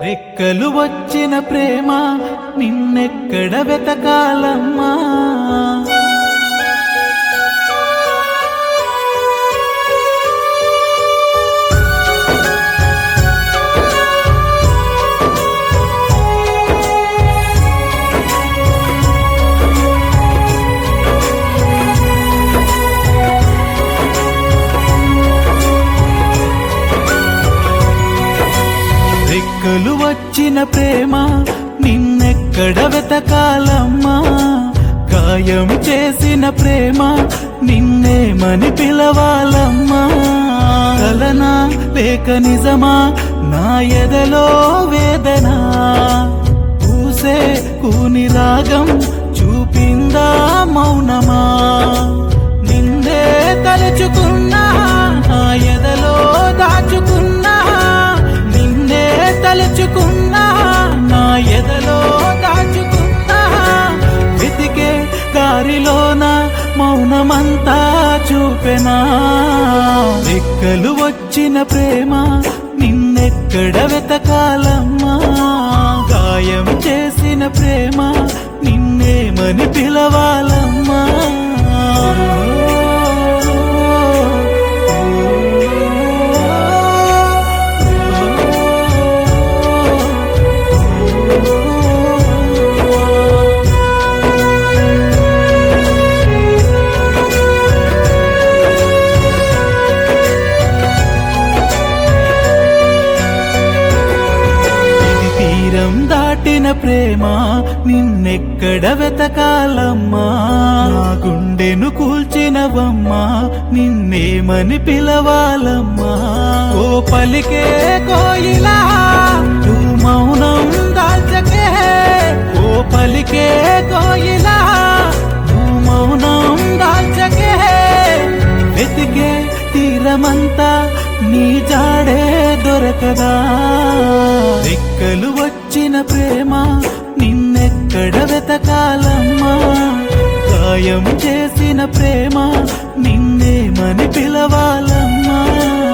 రెక్కలు వచ్చిన ప్రేమ నిన్నెక్కడ వెతకాలమ్మా. రెక్కలు వచ్చిన ప్రేమ నిన్నెక్కడ వెతకాలమ్మా. గాయం చేసిన ప్రేమ నిన్నేమని పిలవాలమ్మా. కలనా లేక నిజమా నా ఎదలో వేదన, పూసే కూని రాగం చూపిందా మౌనమా. నిన్నే తలుచుకున్నా నా ఎదలో దాచుకున్నా, నిన్నే తలుచుకున్నా నా ఎదలో దాచుకున్నా. వెతికే దారిలోన మౌనమంతా చూపెనా. రెక్కలు వచ్చిన ప్రేమ నిన్నెక్కడ వెతకాలమ్మా. గాయం చేసిన ప్రేమ నిన్నేమని పిలవాలమ్మా. దాటిన ప్రేమ నిన్నెక్కడ వెతకాలమ్మా. నా గుండెను కూల్చినవమ్మా, నిన్నేమని పిలవాలమ్మా. ఓ పలికే కోయిలా నువ్వు మౌనం దాల్చకే, ఓ పలికే కోయిలా నువ్వు మౌనం దాల్చకే. వెతికే తీరమంతా నీ జాడే దొరకదా. రెక్కలు వచ్చిన ప్రేమ నిన్నెక్కడ వెతకాలమ్మా. గాయం చేసిన ప్రేమ నిన్నేమని పిలవాలమ్మా.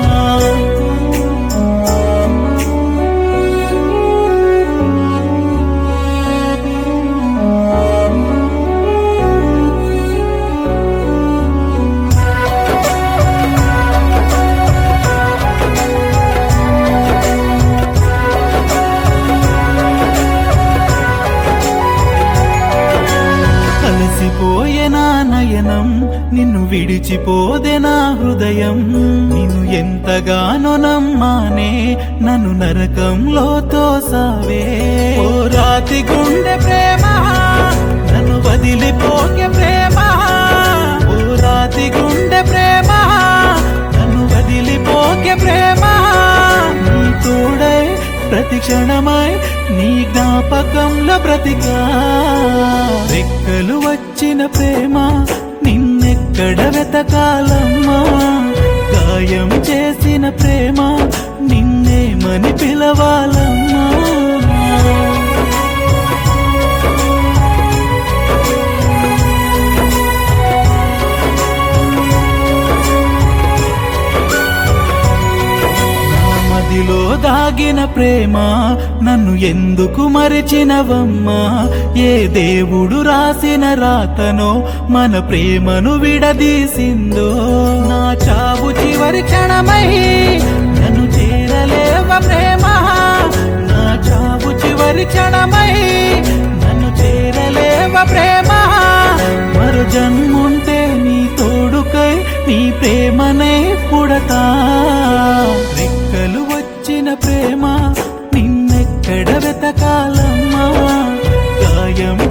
కలిసిపోయే నా నయనం నిన్ను విడిచిపోదే నా హృదయం. నిన్ను ఎంతగానో నమ్మానే నన్ను నరకంలో తోసావే. ఓ రాతి గుండె ప్రేమ నన్ను వదిలిపోకే ప్రేమ, ఓ రాతి గుండె ప్రేమ నన్ను వదిలిపోకే ప్రేమ. నీ తోడై ప్రతి క్షణమై నీ జ్ఞాపకంలో బ్రతికా. రెక్కలు వచ్చిన ప్రేమ నిన్నెక్కడ వెతకాలమ్మా. గాయం చేసిన ప్రేమ నిన్నేమని పిలవాలమ్మా. మదిలో దాగిన ప్రేమ నన్ను ఎందుకు మరిచినవమ్మా. ఏ దేవుడు రాసిన రాతనో మన ప్రేమను విడదీసిందో. నా చావు చివరి క్షణమై నన్ను చేరలేవ ప్రేమ, నా చావు చివరి క్షణమై నన్ను చేరలేవ ప్రేమ. మరో జన్ముంటే నీ తోడుకై నీ ప్రేమనే పుడతా. రెక్కలు వచ్చిన ప్రేమ నిన్నెక్కడ వెతకాలమ్మా. గాయం